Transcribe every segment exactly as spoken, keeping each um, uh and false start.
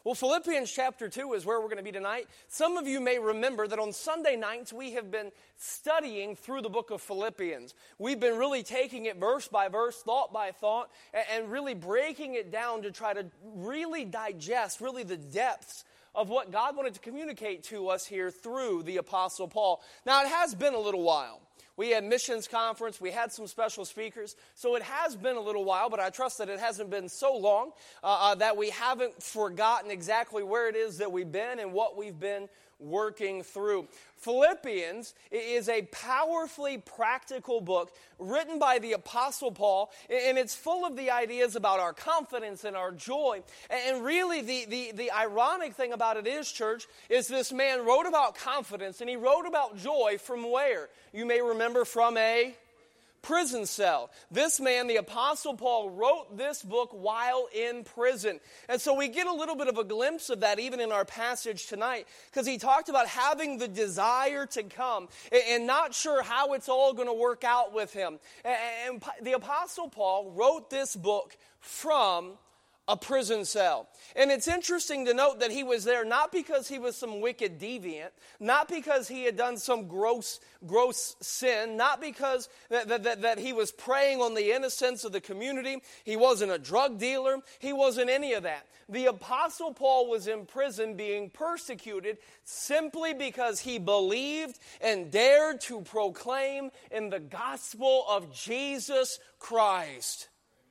Well, Philippians chapter two is where we're going to be tonight. Some of you may remember that on Sunday nights we have been studying through the book of Philippians. We've been really taking it verse by verse, thought by thought, and really breaking it down to try to really digest really the depths of what God wanted to communicate to us here through the Apostle Paul. Now, it has been a little while. We had missions conference, we had some special speakers, so it has been a little while, but I trust that it hasn't been so long uh, uh, that we haven't forgotten exactly where it is that we've been and what we've been working through. Philippians is a powerfully practical book written by the Apostle Paul, and it's full of the ideas about our confidence and our joy. And really, the, the, the ironic thing about it is, church, is this man wrote about confidence, and he wrote about joy from where? You may remember from a prison cell. This man, the Apostle Paul, wrote this book while in prison. And so we get a little bit of a glimpse of that even in our passage tonight, because he talked about having the desire to come and not sure how it's all going to work out with him. And the Apostle Paul wrote this book from a prison cell. And it's interesting to note that he was there not because he was some wicked deviant, not because he had done some gross, gross sin, not because that, that, that he was preying on the innocence of the community. He wasn't a drug dealer. He wasn't any of that. The Apostle Paul was in prison being persecuted simply because he believed and dared to proclaim in the gospel of Jesus Christ.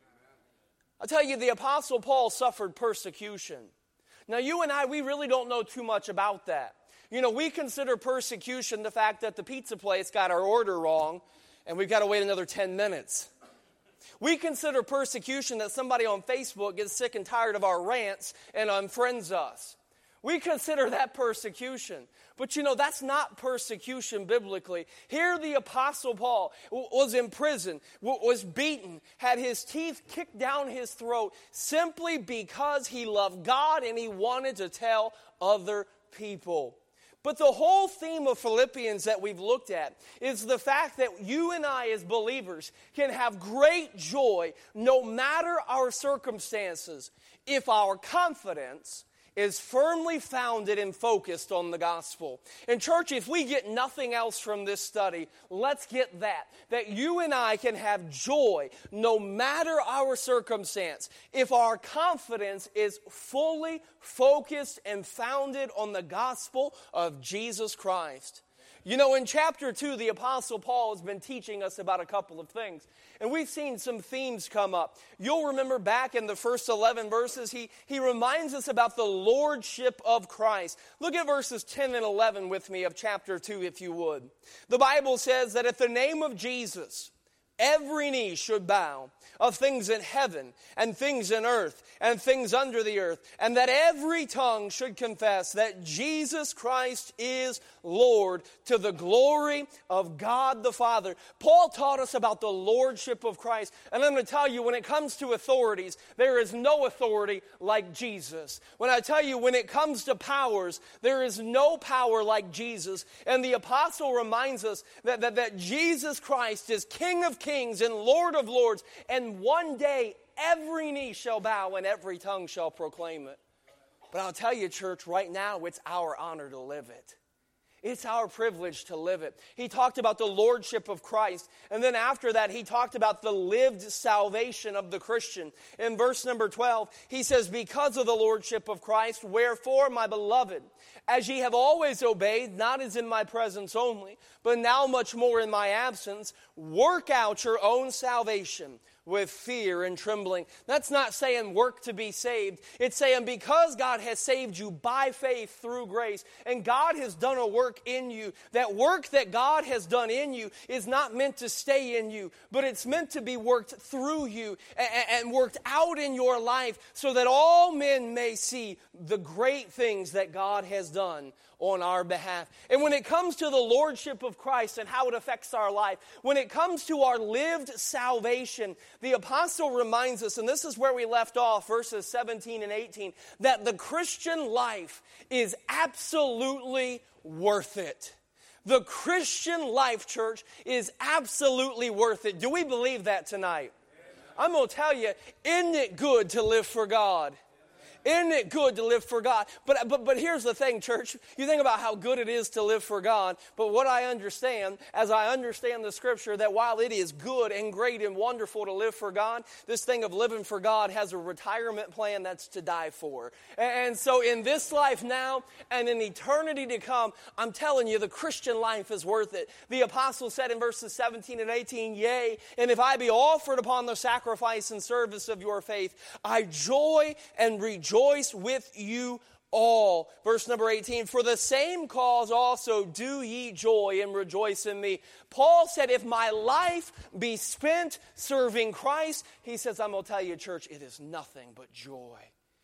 I'll tell you, the Apostle Paul suffered persecution. Now, you and I, we really don't know too much about that. You know, we consider persecution the fact that the pizza place got our order wrong, and we've got to wait another ten minutes. We consider persecution that somebody on Facebook gets sick and tired of our rants and unfriends us. We consider that persecution. But you know, that's not persecution biblically. Here the Apostle Paul was in prison, was beaten, had his teeth kicked down his throat simply because he loved God and he wanted to tell other people. But the whole theme of Philippians that we've looked at is the fact that you and I as believers can have great joy no matter our circumstances if our confidence is firmly founded and focused on the gospel. And church, if we get nothing else from this study, let's get that. That you and I can have joy no matter our circumstance if our confidence is fully focused and founded on the gospel of Jesus Christ. You know, in chapter two, the Apostle Paul has been teaching us about a couple of things. And we've seen some themes come up. You'll remember back in the first eleven verses, he, he reminds us about the lordship of Christ. Look at verses ten and eleven with me of chapter two, if you would. The Bible says that at the name of Jesus, every knee should bow, of things in heaven and things in earth and things under the earth, and that every tongue should confess that Jesus Christ is Lord, to the glory of God the Father. Paul taught us about the lordship of Christ. And I'm going to tell you, when it comes to authorities, there is no authority like Jesus. When I tell you, when it comes to powers, there is no power like Jesus. And the apostle reminds us that, that, that Jesus Christ is King of kings and Lord of lords. And one day, every knee shall bow and every tongue shall proclaim it. But I'll tell you, church, right now, it's our honor to live it. It's our privilege to live it. He talked about the lordship of Christ. And then after that, he talked about the lived salvation of the Christian. In verse number twelve, he says, because of the lordship of Christ, wherefore, my beloved, as ye have always obeyed, not as in my presence only, but now much more in my absence, work out your own salvation with fear and trembling. That's not saying work to be saved. It's saying because God has saved you by faith through grace, and God has done a work in you, that work that God has done in you is not meant to stay in you, but it's meant to be worked through you and, and worked out in your life so that all men may see the great things that God has done on our behalf. And when it comes to the lordship of Christ and how it affects our life, when it comes to our lived salvation, the apostle reminds us, and this is where we left off, verses seventeen and eighteen, that the Christian life is absolutely worth it. The Christian life, church, is absolutely worth it. Do we believe that tonight? I'm going to tell you, isn't it good to live for God? Isn't it good to live for God? But, but, but here's the thing, church. You think about how good it is to live for God, but what I understand, as I understand the Scripture, that while it is good and great and wonderful to live for God, this thing of living for God has a retirement plan that's to die for. And so in this life now and in eternity to come, I'm telling you, the Christian life is worth it. The apostle said in verses seventeen and eighteen, yea, and if I be offered upon the sacrifice and service of your faith, I joy and rejoice with you all. Verse number eighteen, for the same cause also do ye joy and rejoice in me. Paul said, if my life be spent serving Christ, he says, I'm going to tell you, church, it is nothing but joy.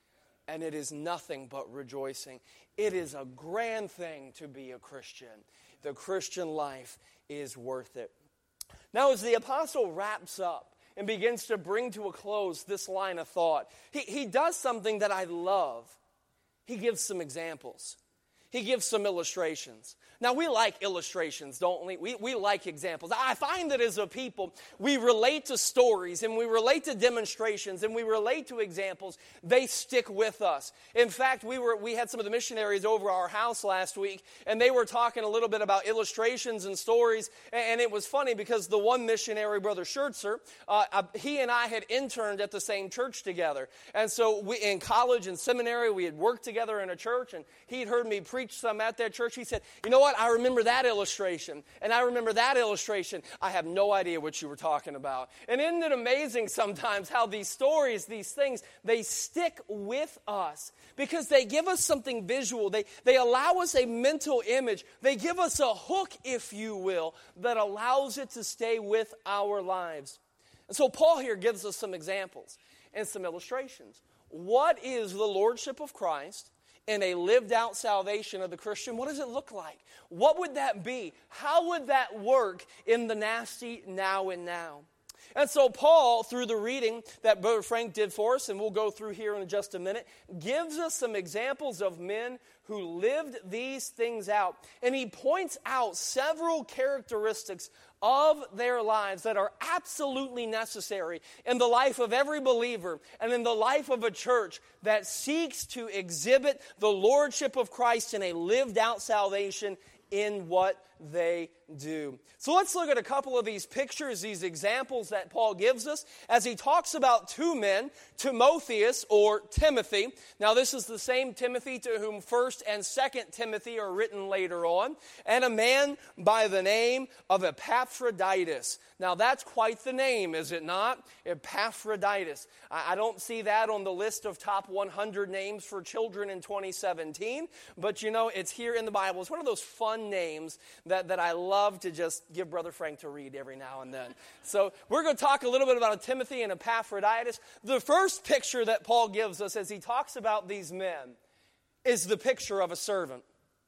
And it is nothing but rejoicing. It is a grand thing to be a Christian. The Christian life is worth it. Now, as the apostle wraps up and begins to bring to a close this line of thought, he, he does something that I love. He gives some examples. He gives some illustrations. Now, we like illustrations, don't we? We, we like examples. I find that as a people, we relate to stories and we relate to demonstrations and we relate to examples. They stick with us. In fact, we were we had some of the missionaries over our house last week, and they were talking a little bit about illustrations and stories. And it was funny because the one missionary, Brother Schertzer, uh, he and I had interned at the same church together. And so we, in college and seminary, we had worked together in a church, and he'd heard me preach some at that church. He said, you know what? I remember that illustration, and I remember that illustration. I have no idea what you were talking about. And isn't it amazing sometimes how these stories, these things, they stick with us because they give us something visual. They, they allow us a mental image. They give us a hook, if you will, that allows it to stay with our lives. And so Paul here gives us some examples and some illustrations. What is the lordship of Christ in a lived out salvation of the Christian? What does it look like? What would that be? How would that work in the nasty now and now? And so Paul, through the reading that Brother Frank did for us, and we'll go through here in just a minute, gives us some examples of men who lived these things out. And he points out several characteristics of their lives that are absolutely necessary in the life of every believer and in the life of a church that seeks to exhibit the lordship of Christ in a lived out salvation in what they do. So let's look at a couple of these pictures, these examples that Paul gives us as he talks about two men, Timotheus or Timothy. Now this is the same Timothy to whom First and Second Timothy are written later on, and a man by the name of Epaphroditus. Now that's quite the name, is it not? Epaphroditus. I don't see that on the list of top one hundred names for children in twenty seventeen, but you know, it's here in the Bible. It's one of those fun names that, that I love to just give Brother Frank to read every now and then. So we're going to talk a little bit about Timothy and Epaphroditus. The first picture that Paul gives us as he talks about these men is the picture of a servant.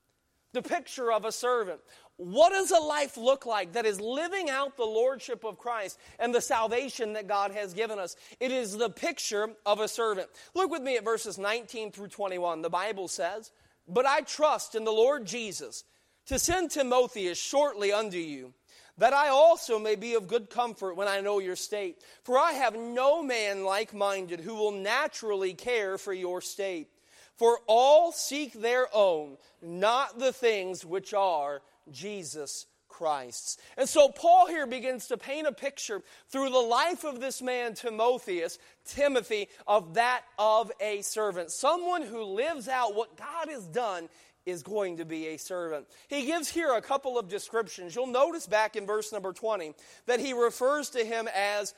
The picture of a servant. What does a life look like that is living out the lordship of Christ and the salvation that God has given us? It is the picture of a servant. Look with me at verses nineteen through twenty-one. The Bible says, but I trust in the Lord Jesus to send Timotheus shortly unto you, that I also may be of good comfort when I know your state. For I have no man like-minded who will naturally care for your state. For all seek their own, not the things which are Jesus Christ's. And so Paul here begins to paint a picture through the life of this man Timotheus, Timothy, of that of a servant. Someone who lives out what God has done is going to be a servant. He gives here a couple of descriptions. You'll notice back in verse number twenty that he refers to him as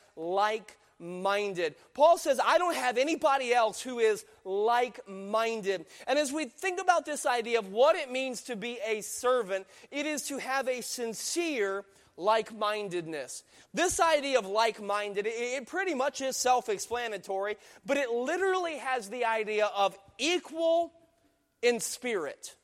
like-minded. Paul says, I don't have anybody else who is like-minded. And as we think about this idea of what it means to be a servant, it is to have a sincere like-mindedness. This idea of like-minded, it, it pretty much is self-explanatory, but it literally has the idea of equal in spirit.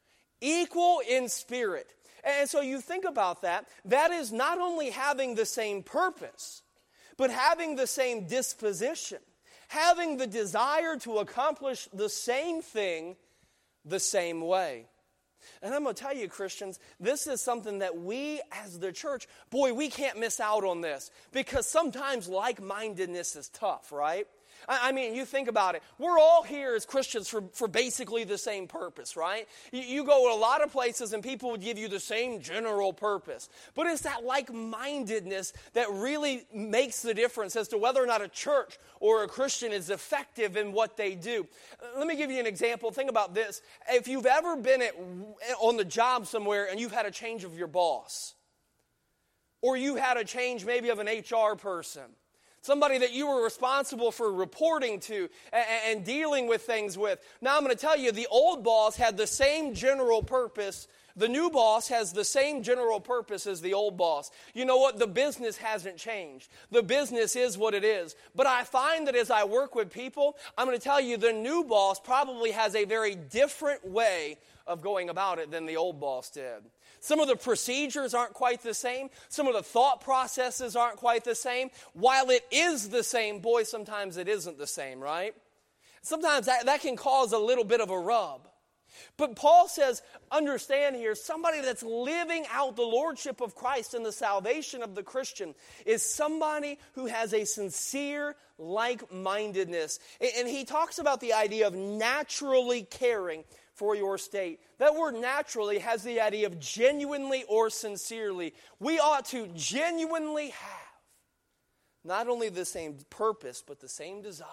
Equal in spirit. And so you think about that, that is not only having the same purpose, but having the same disposition, having the desire to accomplish the same thing the same way. And I'm going to tell you, Christians, this is something that we as the church, boy, we can't miss out on this, because sometimes like-mindedness is tough, right? I, I mean, you think about it. We're all here as Christians for, for basically the same purpose, right? You, you go to a lot of places and people would give you the same general purpose. But it's that like-mindedness that really makes the difference as to whether or not a church or a Christian is effective in what they do. Let me give you an example. Think about this. If you've ever been at, on the job somewhere and you've had a change of your boss, or you had a change maybe of an H R person, somebody that you were responsible for reporting to and, and dealing with things with. Now I'm going to tell you, the old boss had the same general purpose. The new boss has the same general purpose as the old boss. You know what? The business hasn't changed. The business is what it is. But I find that as I work with people, I'm going to tell you the new boss probably has a very different way of going about it than the old boss did. Some of the procedures aren't quite the same. Some of the thought processes aren't quite the same. While it is the same, boy, sometimes it isn't the same, right? Sometimes that, that can cause a little bit of a rub. But Paul says, understand here, somebody that's living out the lordship of Christ and the salvation of the Christian is somebody who has a sincere like-mindedness. And he talks about the idea of naturally caring for your state. That word naturally has the idea of genuinely or sincerely. We ought to genuinely have not only the same purpose, but the same desire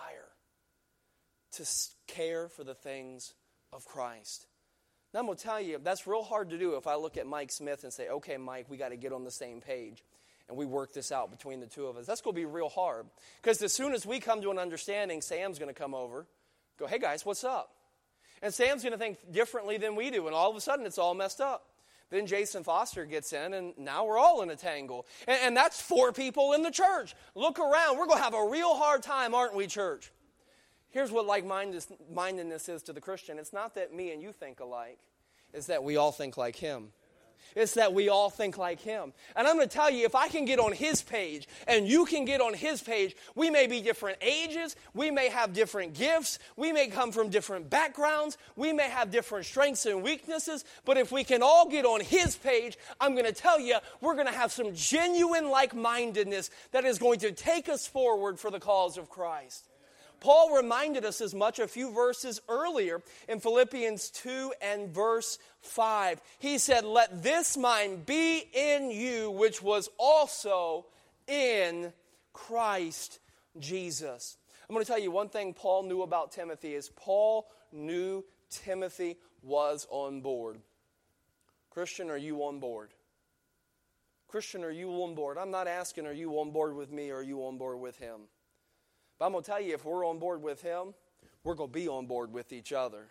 to care for the things of Christ. Now I'm going to tell you, that's real hard to do if I look at Mike Smith and say, okay, Mike, we got to get on the same page. And we work this out between the two of us. That's going to be real hard. Because as soon as we come to an understanding, Sam's going to come over, go, hey guys, what's up? And Sam's going to think differently than we do, and all of a sudden it's all messed up. Then Jason Foster gets in, and now we're all in a tangle. And, and that's four people in the church. Look around. We're going to have a real hard time, aren't we, church? Here's what like-mindedness is to the Christian. It's not that me and you think alike. It's that we all think like him. It's that we all think like him. And I'm going to tell you, if I can get on his page and you can get on his page, we may be different ages, we may have different gifts, we may come from different backgrounds, we may have different strengths and weaknesses, but if we can all get on his page, I'm going to tell you, we're going to have some genuine like-mindedness that is going to take us forward for the cause of Christ. Paul reminded us as much a few verses earlier in Philippians two and verse five. He said, let this mind be in you, which was also in Christ Jesus. I'm going to tell you one thing Paul knew about Timothy is Paul knew Timothy was on board. Christian, are you on board? Christian, are you on board? I'm not asking, are you on board with me or are you on board with him? But I'm going to tell you, if we're on board with him, we're going to be on board with each other.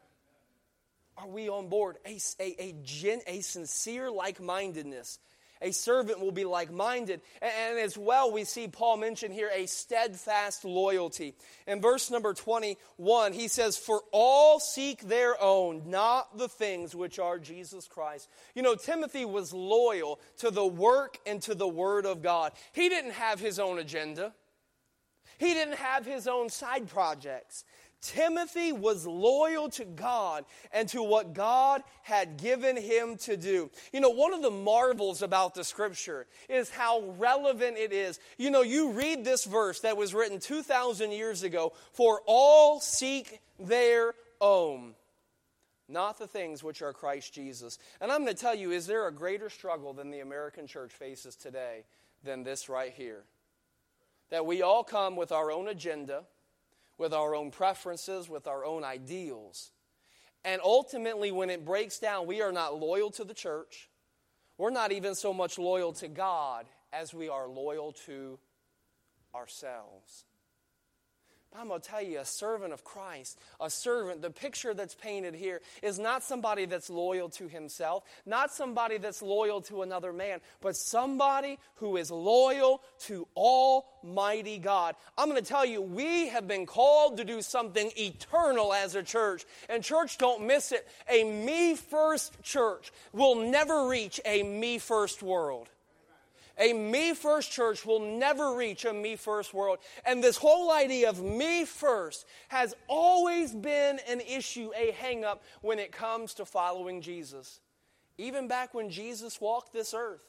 Are we on board? A, a, a, gen, a sincere like-mindedness. A servant will be like-minded. And, and as well, we see Paul mention here a steadfast loyalty. In verse number twenty-one, he says, for all seek their own, not the things which are Jesus Christ. You know, Timothy was loyal to the work and to the word of God. He didn't have his own agenda. He didn't have his own side projects. Timothy was loyal to God and to what God had given him to do. You know, one of the marvels about the Scripture is how relevant it is. You know, you read this verse that was written two thousand years ago, for all seek their own, not the things which are Christ Jesus. And I'm going to tell you, is there a greater struggle than the American church faces today than this right here? That we all come with our own agenda, with our own preferences, with our own ideals. And ultimately, when it breaks down, we are not loyal to the church. We're not even so much loyal to God as we are loyal to ourselves. But I'm going to tell you, a servant of Christ, a servant, the picture that's painted here is not somebody that's loyal to himself, not somebody that's loyal to another man, but somebody who is loyal to Almighty God. I'm going to tell you, we have been called to do something eternal as a church. And church, don't miss it. A me-first church will never reach a me-first world. A me-first church will never reach a me-first world. And this whole idea of me-first has always been an issue, a hang-up, when it comes to following Jesus. Even back when Jesus walked this earth.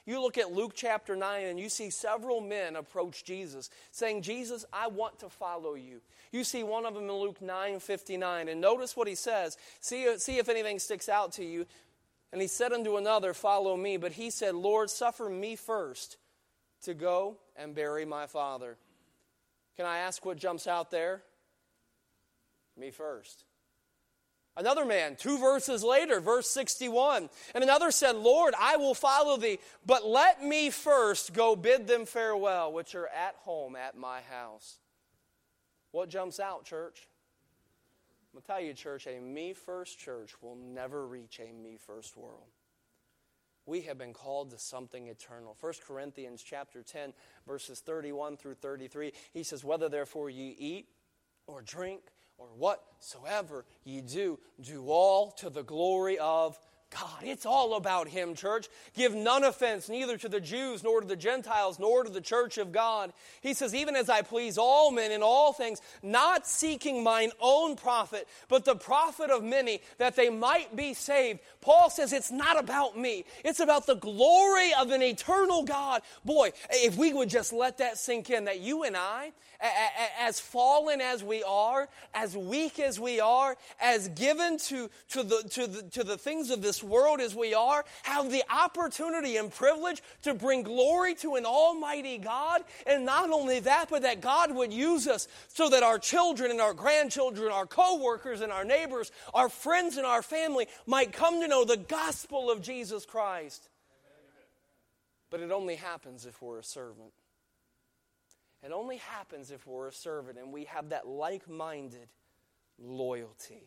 You look at Luke chapter nine and you see several men approach Jesus saying, Jesus, I want to follow you. You see one of them in Luke nine fifty-nine, and notice what he says. See, see if anything sticks out to you. And he said unto another, follow me. But he said, Lord, suffer me first to go and bury my father. Can I ask what jumps out there? Me first. Another man, two verses later, verse sixty-one, and another said, Lord, I will follow thee, but let me first go bid them farewell, which are at home at my house. What jumps out, church? I'm going to tell you, church, a me-first church will never reach a me-first world. We have been called to something eternal. First Corinthians chapter ten, verses thirty-one through thirty-three, he says, whether therefore ye eat or drink or whatsoever ye do, do all to the glory of God. It's all about Him, church. Give none offense, neither to the Jews, nor to the Gentiles, nor to the church of God. He says, even as I please all men in all things, not seeking mine own profit, but the profit of many, that they might be saved. Paul says it's not about me. It's about the glory of an eternal God. Boy, if we would just let that sink in, that you and I, as fallen as we are, as weak as we are, as given to, to, the, to, the, to the things of this world as we are, have the opportunity and privilege to bring glory to an almighty God. And not only that, but that God would use us so that our children and our grandchildren, our co-workers and our neighbors, our friends and our family might come to know the gospel of Jesus Christ. But it only happens if we're a servant. It only happens if we're a servant and we have that like-minded loyalty.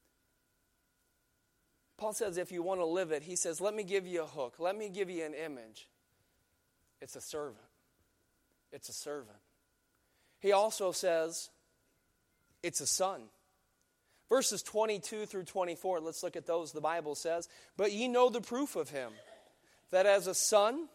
Paul says if you want to live it, he says, let me give you a hook. Let me give you an image. It's a servant. It's a servant. He also says it's a son. Verses twenty-two through twenty-four, let's look at those. The Bible says, but ye know the proof of him, that as a son...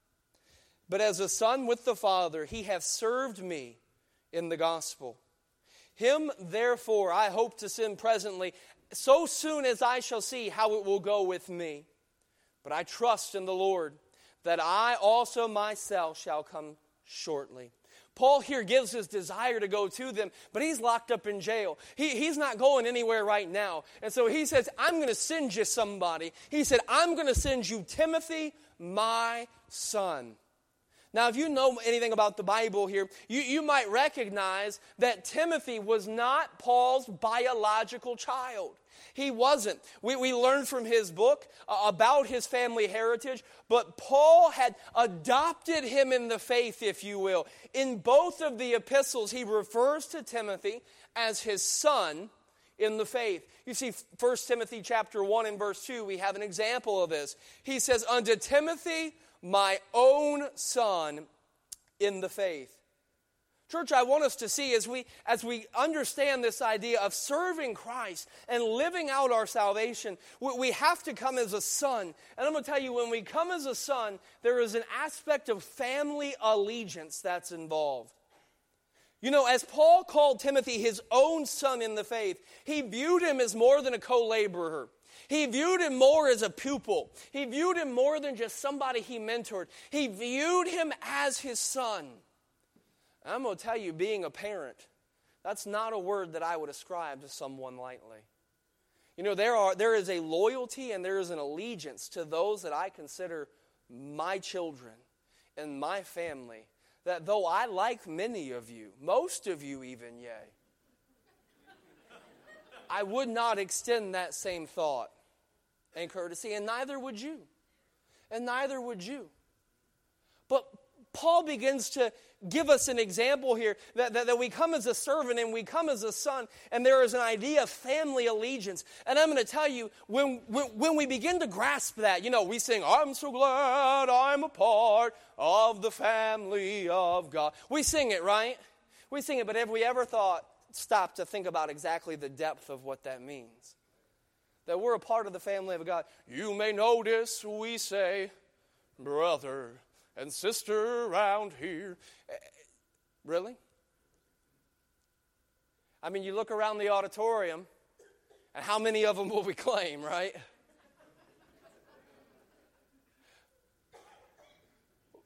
But as a son with the Father, he hath served me in the gospel. Him, therefore, I hope to send presently, so soon as I shall see how it will go with me. But I trust in the Lord, that I also myself shall come shortly. Paul here gives his desire to go to them, but he's locked up in jail. He, he's not going anywhere right now. And so he says, I'm going to send you somebody. He said, I'm going to send you Timothy, my son. Now, if you know anything about the Bible here, you, you might recognize that Timothy was not Paul's biological child. He wasn't. We, we learned from his book uh, about his family heritage, but Paul had adopted him in the faith, if you will. In both of the epistles, he refers to Timothy as his son in the faith. You see, First Timothy chapter one and verse two, we have an example of this. He says, unto Timothy, my own son in the faith. Church, I want us to see as we as we understand this idea of serving Christ and living out our salvation, we, we have to come as a son. And I'm going to tell you, when we come as a son, there is an aspect of family allegiance that's involved. You know, as Paul called Timothy his own son in the faith, he viewed him as more than a co-laborer. He viewed him more as a pupil. He viewed him more than just somebody he mentored. He viewed him as his son. And I'm going to tell you, being a parent, that's not a word that I would ascribe to someone lightly. You know, there are there is a loyalty and there is an allegiance to those that I consider my children and my family, that though I like many of you, most of you even, yea, I would not extend that same thought and courtesy, and neither would you. And neither would you. But Paul begins to give us an example here that, that, that we come as a servant and we come as a son, and there is an idea of family allegiance. And I'm going to tell you, when, when, when we begin to grasp that, you know, we sing, I'm so glad I'm a part of the family of God. We sing it, right? We sing it, but have we ever thought, stop to think about exactly the depth of what that means? That we're a part of the family of God. You may notice we say, brother and sister around here. Really? I mean, you look around the auditorium, and how many of them will we claim, right?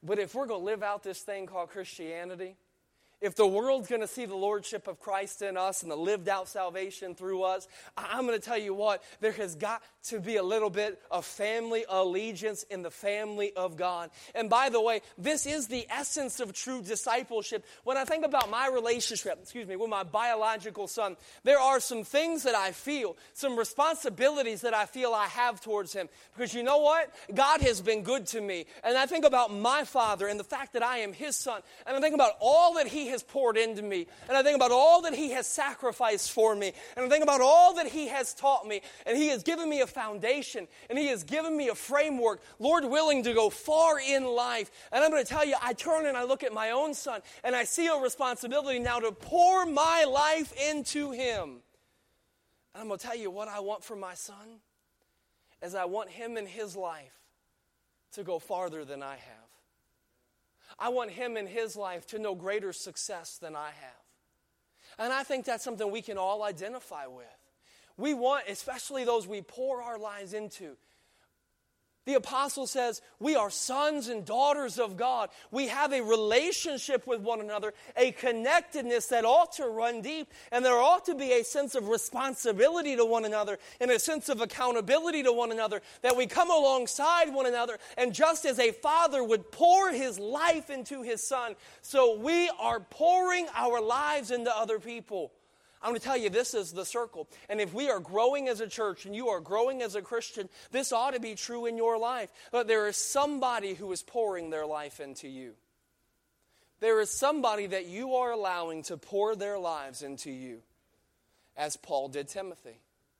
But if we're going to live out this thing called Christianity, if the world's going to see the lordship of Christ in us and the lived out salvation through us, I'm going to tell you what, there has got to be a little bit of family allegiance in the family of God. And by the way, this is the essence of true discipleship. When I think about my relationship, excuse me, with my biological son, there are some things that I feel, some responsibilities that I feel I have towards him. Because you know what? God has been good to me. And I think about my father and the fact that I am his son. And I think about all that he has poured into me. And I think about all that he has sacrificed for me. And I think about all that he has taught me. And he has given me a foundation. And he has given me a framework, Lord willing, to go far in life. And I'm going to tell you, I turn and I look at my own son. And I see a responsibility now to pour my life into him. And I'm going to tell you what I want for my son is I want him in his life to go farther than I have. I want him in his life to know greater success than I have. And I think that's something we can all identify with. We want, especially those we pour our lives into. The apostle says, we are sons and daughters of God. We have a relationship with one another, a connectedness that ought to run deep, and there ought to be a sense of responsibility to one another and a sense of accountability to one another, that we come alongside one another, and just as a father would pour his life into his son, so we are pouring our lives into other people. I'm going to tell you, this is the circle. And if we are growing as a church and you are growing as a Christian, this ought to be true in your life. But there is somebody who is pouring their life into you. There is somebody that you are allowing to pour their lives into you, as Paul did Timothy.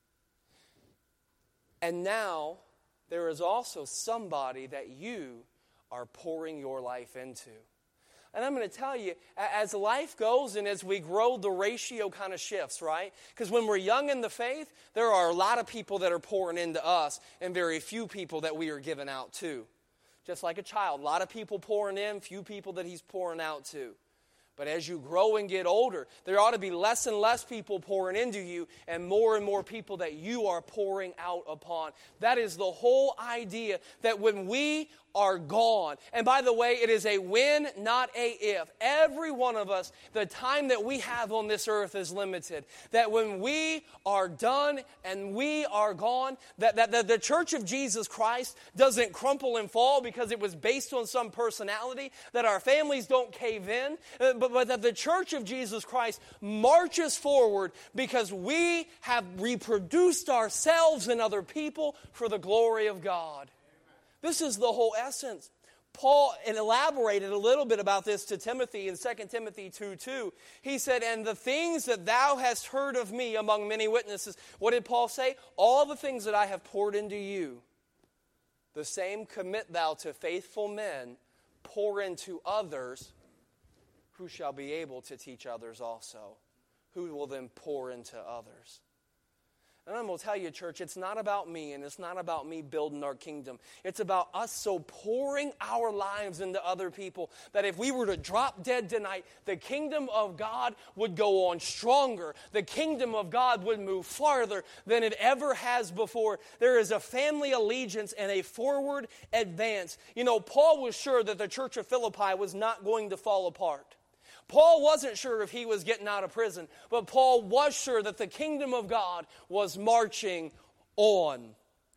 And now, there is also somebody that you are pouring your life into. And I'm going to tell you, as life goes and as we grow, the ratio kind of shifts, right? Because when we're young in the faith, there are a lot of people that are pouring into us and very few people that we are giving out to. Just like a child, a lot of people pouring in, few people that he's pouring out to. But as you grow and get older, there ought to be less and less people pouring into you and more and more people that you are pouring out upon. That is the whole idea, that when we are gone, and by the way, it is a when, not a if. Every one of us, the time that we have on this earth is limited. That when we are done and we are gone, that, that, that the Church of Jesus Christ doesn't crumple and fall because it was based on some personality, that our families don't cave in, but, but that the Church of Jesus Christ marches forward because we have reproduced ourselves and other people for the glory of God. This is the whole essence. Paul elaborated a little bit about this to Timothy in Second Timothy two two. He said, and the things that thou hast heard of me among many witnesses. What did Paul say? All the things that I have poured into you, the same commit thou to faithful men, pour into others, who shall be able to teach others also, who will then pour into others. And I'm going to tell you, church, it's not about me, and it's not about me building our kingdom. It's about us so pouring our lives into other people that if we were to drop dead tonight, the kingdom of God would go on stronger. The kingdom of God would move farther than it ever has before. There is a family allegiance and a forward advance. You know, Paul was sure that the church of Philippi was not going to fall apart. Paul wasn't sure if he was getting out of prison, but Paul was sure that the kingdom of God was marching on.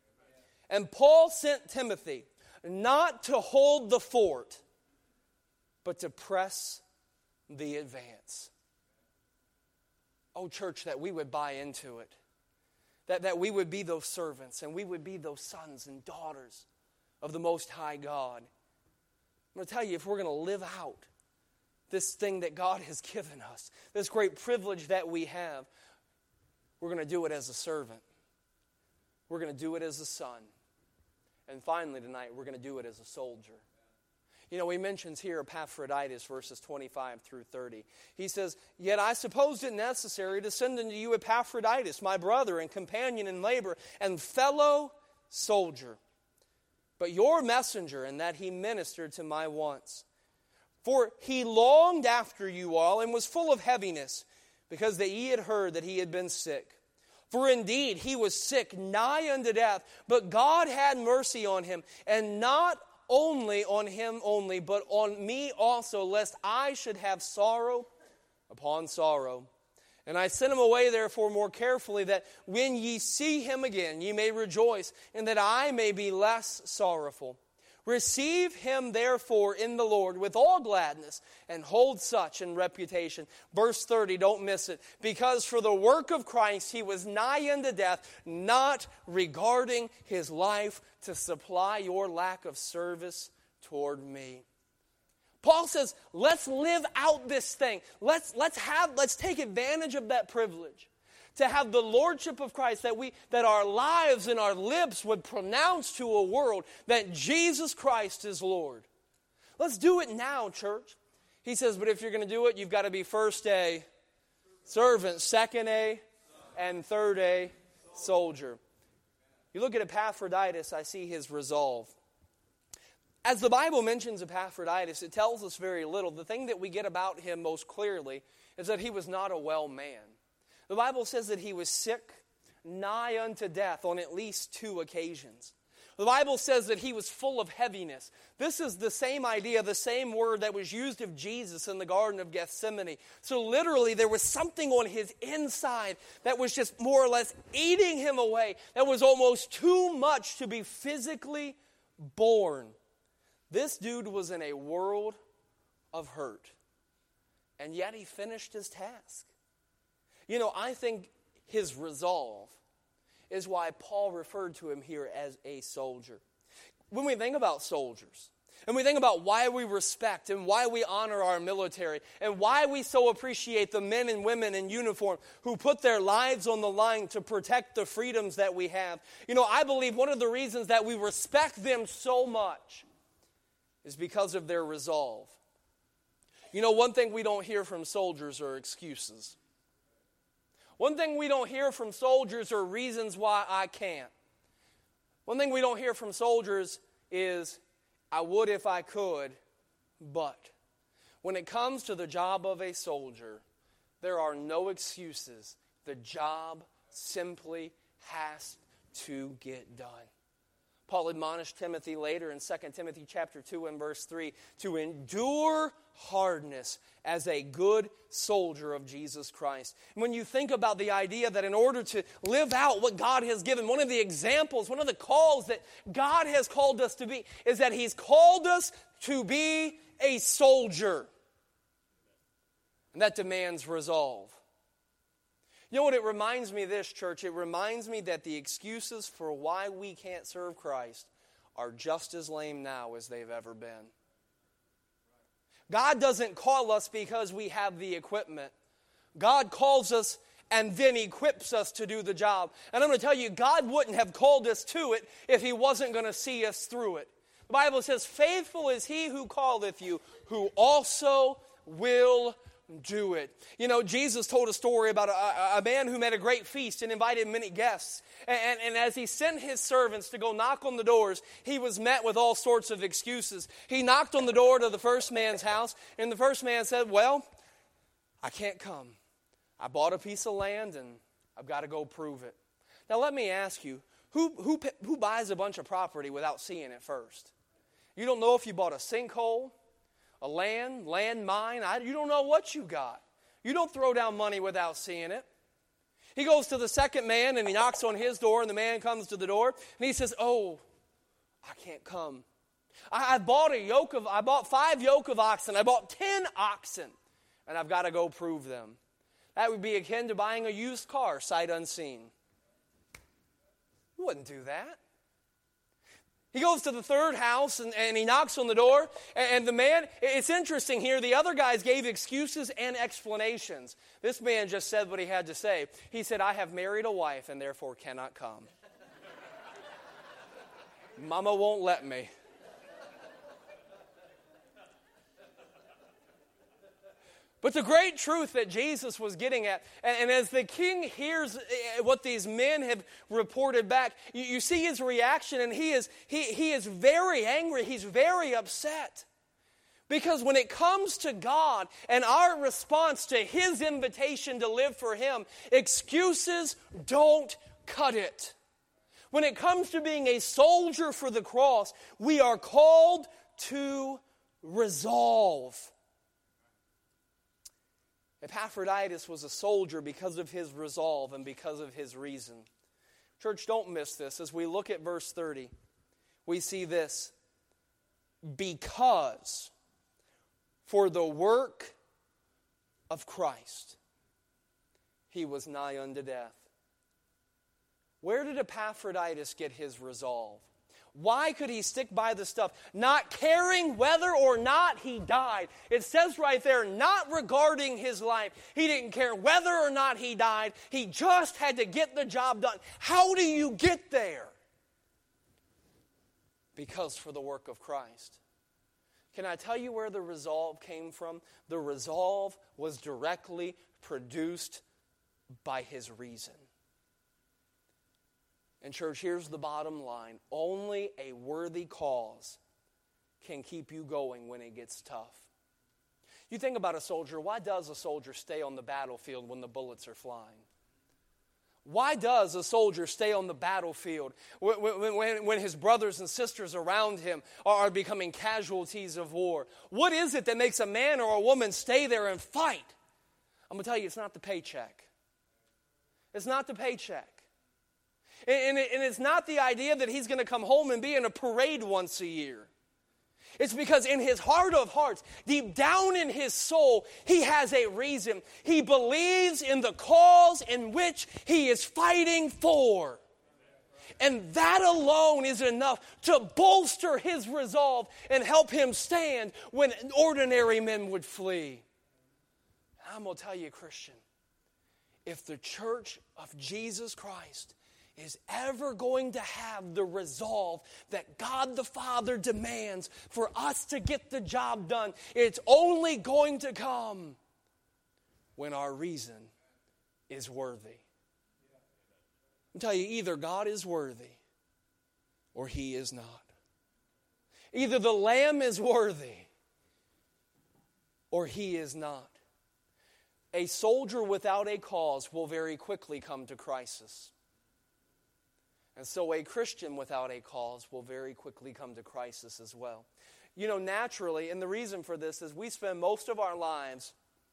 And Paul sent Timothy not to hold the fort, but to press the advance. Oh, church, that we would buy into it. That, that we would be those servants and we would be those sons and daughters of the Most High God. I'm going to tell you, if we're going to live out this thing that God has given us, this great privilege that we have, we're going to do it as a servant. We're going to do it as a son. And finally tonight, we're going to do it as a soldier. You know, he mentions here Epaphroditus, verses twenty-five through thirty. He says, yet I supposed it necessary to send unto you Epaphroditus, my brother and companion in labor and fellow soldier, but your messenger, in that he ministered to my wants. For he longed after you all and was full of heaviness, because that ye had heard that he had been sick. For indeed he was sick, nigh unto death, but God had mercy on him, and not only on him only, but on me also, lest I should have sorrow upon sorrow. And I sent him away, therefore, more carefully, that when ye see him again, ye may rejoice, and that I may be less sorrowful. Receive him, therefore, in the Lord with all gladness, and hold such in reputation. Verse thirty, don't miss it. Because for the work of Christ he was nigh unto death, not regarding his life, to supply your lack of service toward me. Paul says, let's live out this thing. Let's, let's, have, let's take advantage of that privilege to have the lordship of Christ, that, we, that our lives and our lips would pronounce to a world that Jesus Christ is Lord. Let's do it now, church. He says, but if you're going to do it, you've got to be first a servant, second a, and third a soldier. You look at Epaphroditus, I see his resolve. As the Bible mentions Epaphroditus, it tells us very little. The thing that we get about him most clearly is that he was not a well man. The Bible says that he was sick, nigh unto death on at least two occasions. The Bible says that he was full of heaviness. This is the same idea, the same word that was used of Jesus in the Garden of Gethsemane. So literally there was something on his inside that was just more or less eating him away. That was almost too much to be physically borne. This dude was in a world of hurt. And yet he finished his task. You know, I think his resolve is why Paul referred to him here as a soldier. When we think about soldiers, and we think about why we respect and why we honor our military, and why we so appreciate the men and women in uniform who put their lives on the line to protect the freedoms that we have. You know, I believe one of the reasons that we respect them so much is because of their resolve. You know, one thing we don't hear from soldiers are excuses. One thing we don't hear from soldiers are reasons why I can't. One thing we don't hear from soldiers is, I would if I could, but. When it comes to the job of a soldier, there are no excuses. The job simply has to get done. Paul admonished Timothy later in Second Timothy chapter two and verse three to endure hardness as a good soldier of Jesus Christ. And when you think about the idea that in order to live out what God has given, one of the examples, one of the calls that God has called us to be is that He's called us to be a soldier. And that demands resolve. You know what it reminds me of this, church? It reminds me that the excuses for why we can't serve Christ are just as lame now as they've ever been. God doesn't call us because we have the equipment. God calls us and then equips us to do the job. And I'm going to tell you, God wouldn't have called us to it if He wasn't going to see us through it. The Bible says, faithful is He who calleth you, who also will do it. You know, Jesus told a story about a, a man who made a great feast and invited many guests. And, and, and as he sent his servants to go knock on the doors, he was met with all sorts of excuses. He knocked on the door to the first man's house, and the first man said, well, I can't come. I bought a piece of land, and I've got to go prove it. Now, let me ask you, who, who, who buys a bunch of property without seeing it first? You don't know if you bought a sinkhole, a land, land mine. I, you don't know what you got. You don't throw down money without seeing it. He goes to the second man and he knocks on his door, and the man comes to the door and he says, oh, I can't come. I, I bought a yoke of, I bought five yoke of oxen. I bought ten oxen, and I've got to go prove them. That would be akin to buying a used car, sight unseen. You wouldn't do that. He goes to the third house and, and he knocks on the door. And, and the man, it's interesting here, the other guys gave excuses and explanations. This man just said what he had to say. He said, I have married a wife and therefore cannot come. Mama won't let me. But the great truth that Jesus was getting at, and, and as the king hears what these men have reported back, you, you see his reaction, and he is, he, he is very angry. He's very upset. Because when it comes to God and our response to His invitation to live for Him, excuses don't cut it. When it comes to being a soldier for the cross, we are called to resolve. Epaphroditus was a soldier because of his resolve and because of his reason. Church, don't miss this. As we look at verse thirty, we see this. Because for the work of Christ, he was nigh unto death. Where did Epaphroditus get his resolve? Why could he stick by the stuff? Not caring whether or not he died. It says right there, not regarding his life. He didn't care whether or not he died. He just had to get the job done. How do you get there? Because for the work of Christ. Can I tell you where the resolve came from? The resolve was directly produced by his reason. And church, here's the bottom line. Only a worthy cause can keep you going when it gets tough. You think about a soldier. Why does a soldier stay on the battlefield when the bullets are flying? Why does a soldier stay on the battlefield when, when, when his brothers and sisters around him are becoming casualties of war? What is it that makes a man or a woman stay there and fight? I'm going to tell you, it's not the paycheck. It's not the paycheck. And, it, and it's not the idea that he's going to come home and be in a parade once a year. It's because in his heart of hearts, deep down in his soul, he has a reason. He believes in the cause in which he is fighting for. And that alone is enough to bolster his resolve and help him stand when ordinary men would flee. And I'm going to tell you, Christian, if the church of Jesus Christ is ever going to have the resolve that God the Father demands for us to get the job done, it's only going to come when our reason is worthy. I'll tell you, either God is worthy or he is not. Either the Lamb is worthy or he is not. A soldier without a cause will very quickly come to crisis. And so a Christian without a cause will very quickly come to crisis as well. You know, naturally, and the reason for this is we spend most of our lives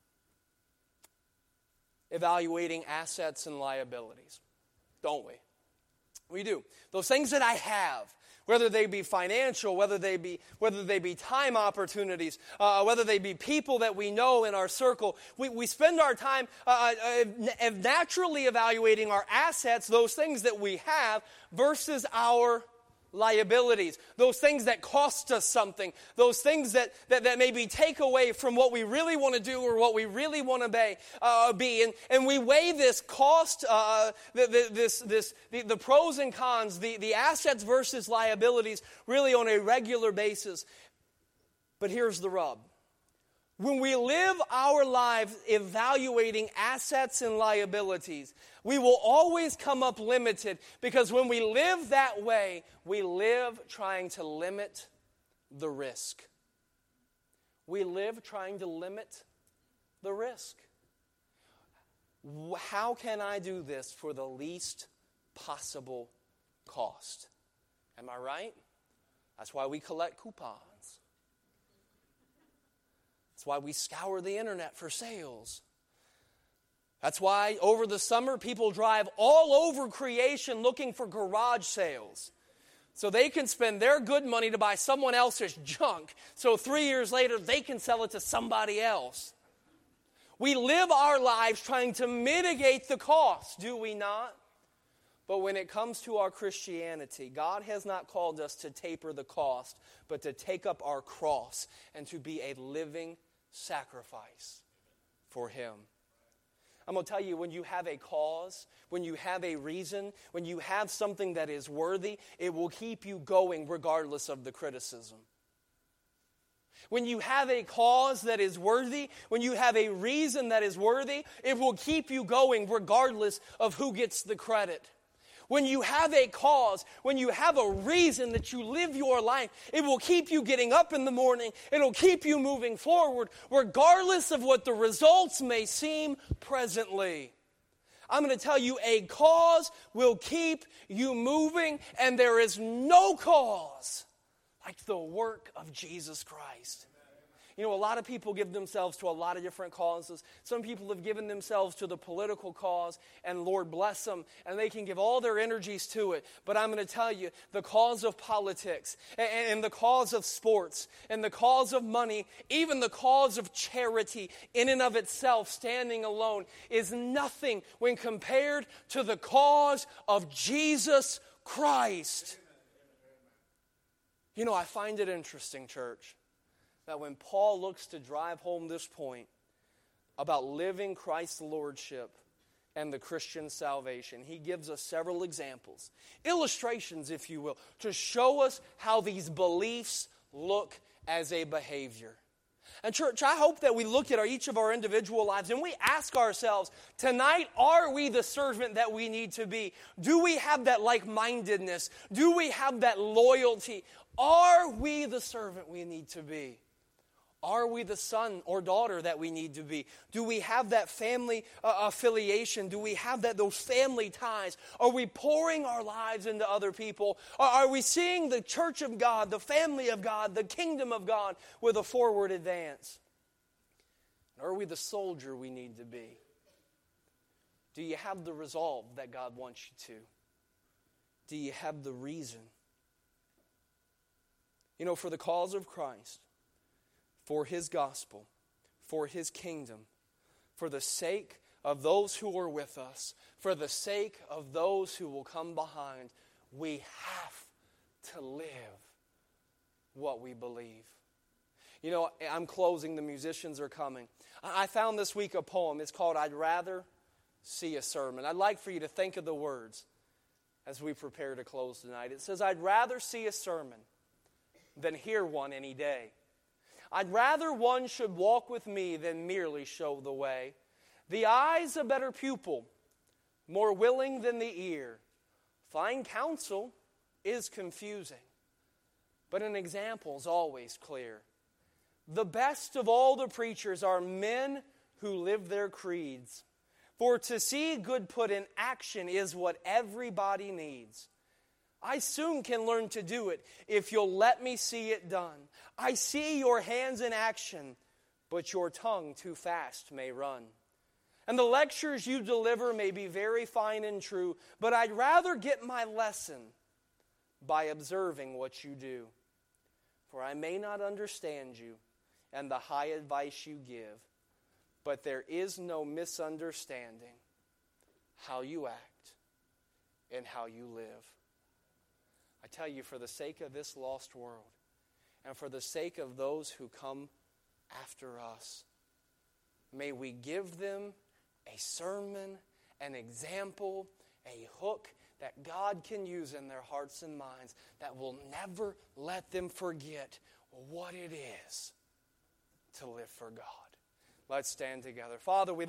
evaluating assets and liabilities, don't we? We do. Those things that I have, whether they be financial, whether they be whether they be time opportunities, uh, whether they be people that we know in our circle, we, we spend our time uh, uh, naturally evaluating our assets, those things that we have, versus our liabilities, those things that cost us something, those things that, that, that maybe take away from what we really want to do or what we really want to be. Uh, be. And, and we weigh this cost, uh, the, the, this, this, the, the pros and cons, the, the assets versus liabilities really on a regular basis. But here's the rub. When we live our lives evaluating assets and liabilities, we will always come up limited, because when we live that way, we live trying to limit the risk. We live trying to limit the risk. How can I do this for the least possible cost? Am I right? That's why we collect coupons. That's why we scour the internet for sales. That's why over the summer people drive all over creation looking for garage sales, so they can spend their good money to buy someone else's junk, so three years later they can sell it to somebody else. We live our lives trying to mitigate the cost, do we not? But when it comes to our Christianity, God has not called us to taper the cost, but to take up our cross and to be a living sacrifice for Him. I'm going to tell you, when you have a cause, when you have a reason, when you have something that is worthy, it will keep you going regardless of the criticism. When you have a cause that is worthy, when you have a reason that is worthy, it will keep you going regardless of who gets the credit. When you have a cause, when you have a reason that you live your life, it will keep you getting up in the morning. It'll keep you moving forward, regardless of what the results may seem presently. I'm going to tell you, a cause will keep you moving, and there is no cause like the work of Jesus Christ. You know, a lot of people give themselves to a lot of different causes. Some people have given themselves to the political cause, and Lord bless them, and they can give all their energies to it. But I'm going to tell you, the cause of politics, and, and the cause of sports, and the cause of money, even the cause of charity, in and of itself, standing alone, is nothing when compared to the cause of Jesus Christ. You know, I find it interesting, church, that when Paul looks to drive home this point about living Christ's lordship and the Christian salvation, he gives us several examples, illustrations, if you will, to show us how these beliefs look as a behavior. And church, I hope that we look at our, each of our individual lives and we ask ourselves, tonight, are we the servant that we need to be? Do we have that like-mindedness? Do we have that loyalty? Are we the servant we need to be? Are we the son or daughter that we need to be? Do we have that family uh, affiliation? Do we have that those family ties? Are we pouring our lives into other people? Are, are we seeing the church of God, the family of God, the kingdom of God with a forward advance? Are we the soldier we need to be? Do you have the resolve that God wants you to? Do you have the reason? You know, for the cause of Christ, for His gospel, for His kingdom, for the sake of those who are with us, for the sake of those who will come behind, we have to live what we believe. You know, I'm closing. The musicians are coming. I found this week a poem. It's called I'd Rather See a Sermon. I'd like for you to think of the words as we prepare to close tonight. It says, I'd rather see a sermon than hear one any day. I'd rather one should walk with me than merely show the way. The eye's a better pupil, more willing than the ear. Fine counsel is confusing, but an example's always clear. The best of all the preachers are men who live their creeds. For to see good put in action is what everybody needs. I soon can learn to do it if you'll let me see it done. I see your hands in action, but your tongue too fast may run. And the lectures you deliver may be very fine and true, but I'd rather get my lesson by observing what you do. For I may not understand you and the high advice you give, but there is no misunderstanding how you act and how you live. I tell you, for the sake of this lost world and for the sake of those who come after us, may we give them a sermon, an example, a hook that God can use in their hearts and minds that will never let them forget what it is to live for God. Let's stand together. Father, we